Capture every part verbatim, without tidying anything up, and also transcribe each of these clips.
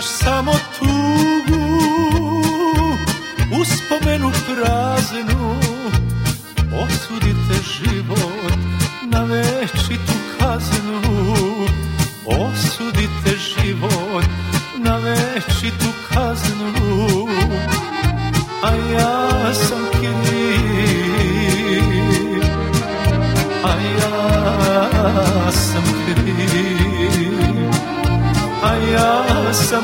Imaš samo tugu, uspomenu praznu, osudite život na večitu kaznu. Osudite život na večitu kaznu, a ja sam kriv, a ja sam kriv, a ja sam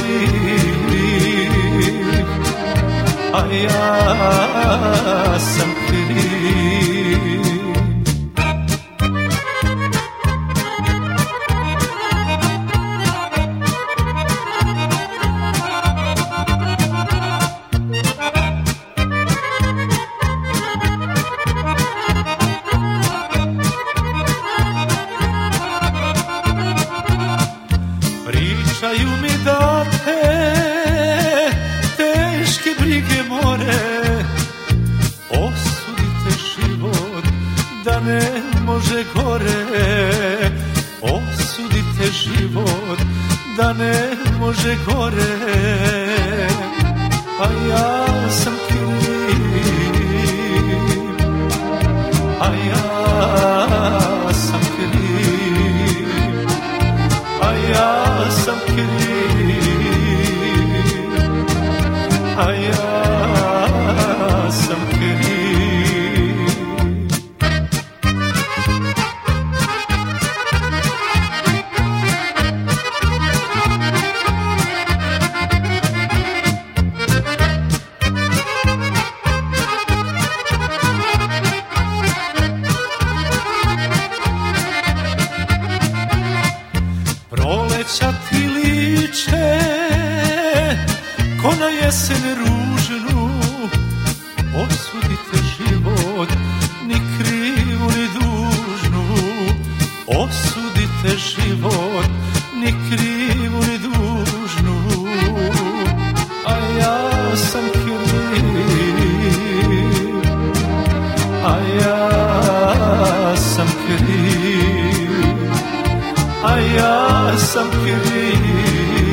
kriv, a ja sam kriv. Pričaju mi da te teške brige more, osudite život da ne može gore. Osudite život da ne može gore, a ja sam kriv, a ja sam kriv, a ja sam kriv, a ja sam kriv. Proleća ti liče ko na jesen ružnu, osudite život ni krivu ni dužnu. Osudite život ni krivu ni dužnu, a ja sam kriv, a ja sam kriv, a ja sam kriv,